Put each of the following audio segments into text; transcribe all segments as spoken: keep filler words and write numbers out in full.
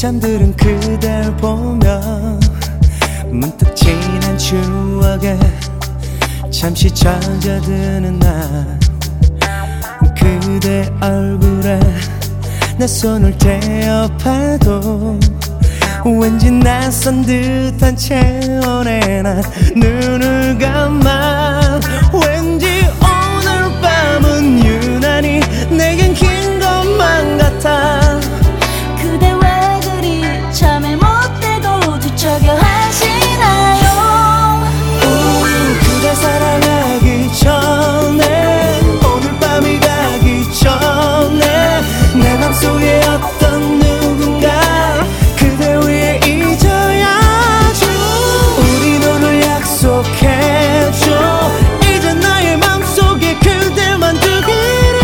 잠들은 그댈 보며 문득 지난 추억에 잠시 젖어드는 날, 그대 얼굴에 내 손을 대어봐도 왠지 낯선 듯한 체온에 난 눈을 감아. 왠지 오늘 밤은 유난히 내겐 긴 것만 같아. 그대 왜 그리 잠을 못 들고 뒤척여 하시나요? 오, 그대 사랑하기 전에, 오늘 밤이 가기 전에 내 맘속에 어떤 누군가 그대 위해 잊어야죠. 우린 오늘 약속했죠. 이제 나의 맘속에 그대만 두기를.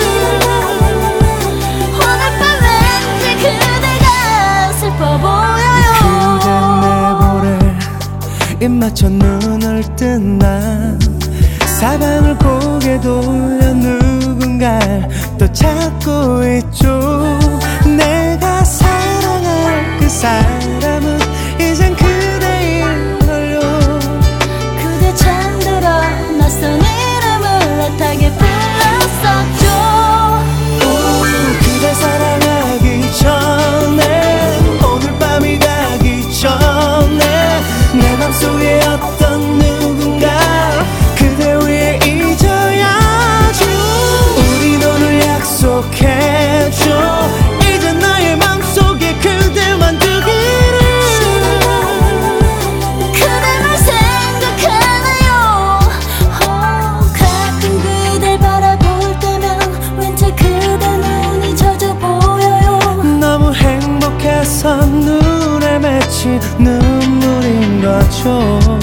오늘 밤 왠지 그대가 슬퍼 보여요. 그대 내 볼에 입 맞춰 눈을 뜬 난 사방을 고개 돌려 누군가를 또 찾고 있죠. 내가 사랑할 그 사람은 이젠 그대일걸요. 그대 잠들어 낯선 이름을 애타게 불렀었죠. 오, 그대 사랑하기 전에, 오늘 밤이 가기 전에 내 맘속에 어떤 누군가 그대 위해 잊어야죠. 우린 오늘 약속했죠. 이제 나의 맘속에 그대만 두기를. 그대만 생각하나요? 어, 가끔 그댈 바라볼 때면 왠지 그대 눈이 젖어 보여요. 너무 행복해서 눈에 맺힌 눈물인 거죠.